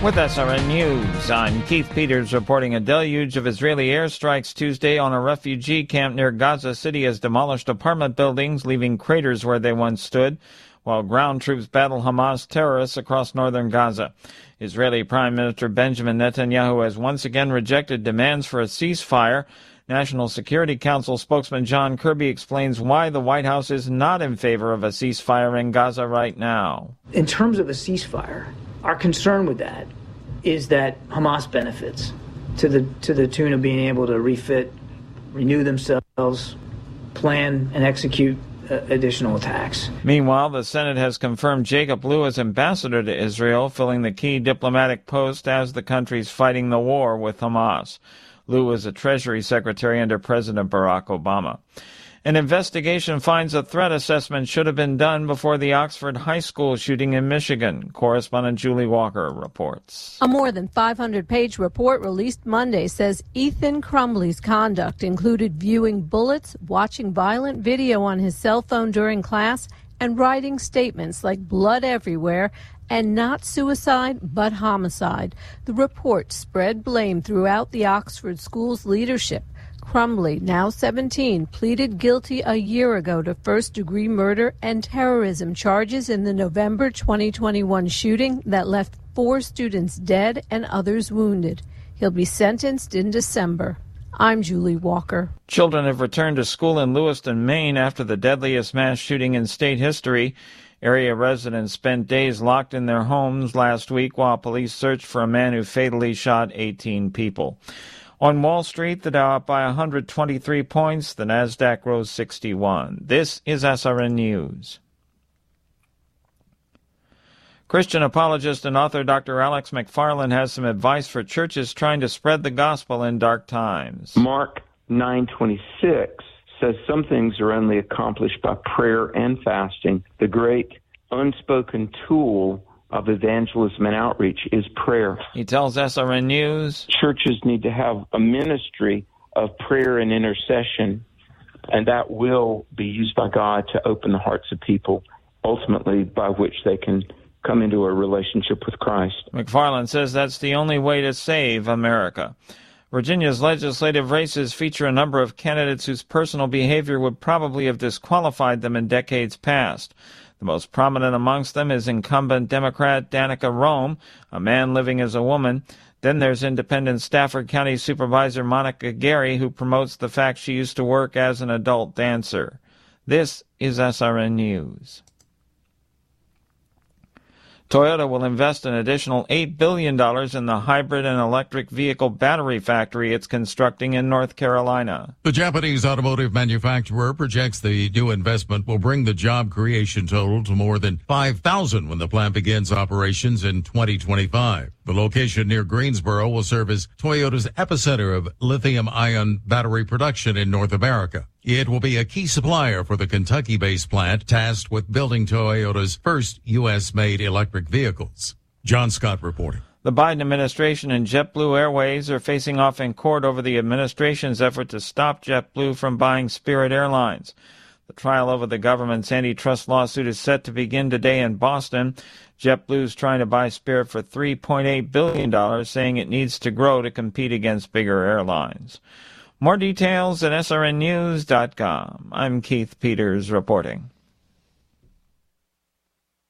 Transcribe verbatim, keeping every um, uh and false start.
With S R N News, I'm Keith Peters reporting a deluge of Israeli airstrikes Tuesday on a refugee camp near Gaza City has demolished apartment buildings, leaving craters where they once stood, while ground troops battle Hamas terrorists across northern Gaza. Israeli Prime Minister Benjamin Netanyahu has once again rejected demands for a ceasefire. National Security Council spokesman John Kirby explains why the White House is not in favor of a ceasefire in Gaza right now. In terms of a ceasefire, our concern with that is that Hamas benefits to the to the tune of being able to refit, renew themselves, plan and execute uh, additional attacks. Meanwhile, the Senate has confirmed Jacob Lew as ambassador to Israel, filling the key diplomatic post as the country's fighting the war with Hamas. Lew was a Treasury Secretary under President Barack Obama. An investigation finds a threat assessment should have been done before the Oxford High School shooting in Michigan. Correspondent Julie Walker reports. A more than five hundred page report released Monday says Ethan Crumbley's conduct included viewing bullets, watching violent video on his cell phone during class, and writing statements like blood everywhere and not suicide but homicide. The report spread blame throughout the Oxford school's leadership. Crumbley, now seventeen, pleaded guilty a year ago to first-degree murder and terrorism charges in the November twenty twenty-one shooting that left four students dead and others wounded. He'll be sentenced in December. I'm Julie Walker. Children have returned to school in Lewiston, Maine after the deadliest mass shooting in state history. Area residents spent days locked in their homes last week while police searched for a man who fatally shot eighteen people. On Wall Street, the Dow up by one hundred twenty-three points. The Nasdaq rose sixty-one. This is S R N News. Christian apologist and author Doctor Alex McFarland has some advice for churches trying to spread the gospel in dark times. Mark nine twenty-six says some things are only accomplished by prayer and fasting. The great unspoken tool of evangelism and outreach is prayer. He tells S R N News churches need to have a ministry of prayer and intercession, and that will be used by God to open the hearts of people, ultimately by which they can come into a relationship with Christ. McFarland says that's the only way to save America. Virginia's legislative races feature a number of candidates whose personal behavior would probably have disqualified them in decades past. The most prominent amongst them is incumbent Democrat Danica Roem, a man living as a woman. Then there's independent Stafford County Supervisor Monica Gary, who promotes the fact she used to work as an adult dancer. This is S R N News. Toyota will invest an additional eight billion dollars in the hybrid and electric vehicle battery factory it's constructing in North Carolina. The Japanese automotive manufacturer projects the new investment will bring the job creation total to more than five thousand when the plant begins operations in twenty twenty-five. The location near Greensboro will serve as Toyota's epicenter of lithium-ion battery production in North America. It will be a key supplier for the Kentucky-based plant tasked with building Toyota's first U S-made electric vehicles. John Scott reporting. The Biden administration and JetBlue Airways are facing off in court over the administration's effort to stop JetBlue from buying Spirit Airlines. The trial over the government's antitrust lawsuit is set to begin today in Boston. JetBlue's trying to buy Spirit for three point eight billion dollars, saying it needs to grow to compete against bigger airlines. More details at S R N news dot com. I'm Keith Peters reporting.